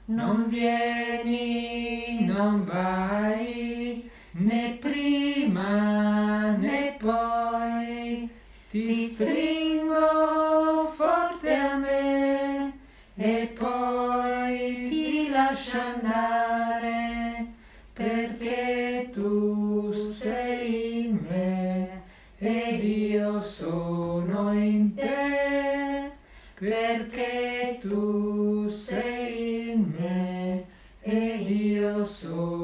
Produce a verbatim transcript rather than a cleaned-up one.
Non vieni, non vai, né prima né poi, ti stringo forte a me e poi ti lascio andare, perché tu sei in me ed io sono in te, perché tu sei in me ed io sono